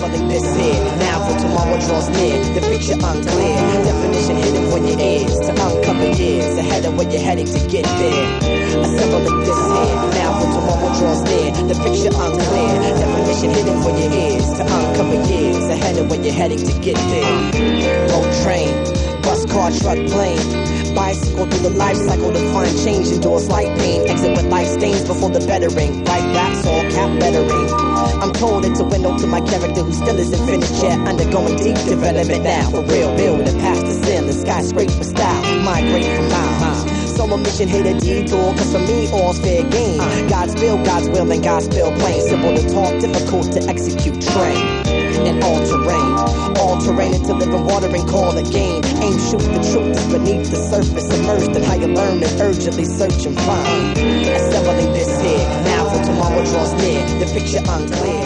assembling this here. Now for tomorrow draws near, the picture unclear. Definition hidden for your ears, to uncover years ahead of where you're heading to get there. Assembling this here, now for tomorrow draws near, the picture unclear. Definition hidden for your ears, to uncover years ahead of where you're heading to get there. Road train, bus, car, truck, plane. Bicycle through the life cycle to find change, endure slight pain, exit with life stains before the bettering. Right raps, all cap lettering. I'm told it's a window to my character who still isn't finished yet, undergoing deep development now. For real, building past the ceiling, skyscraper style, migrate for miles. Solo mission hit a detour, cause for me all's fair game. God's will, and God's plain. Simple to talk, difficult to execute, train. And all terrain into living water and call it game. Aim, shoot the truth is beneath the surface, immersed in how you learn and urgently search and find. Assembling this here, now for tomorrow draws near, the picture unclear.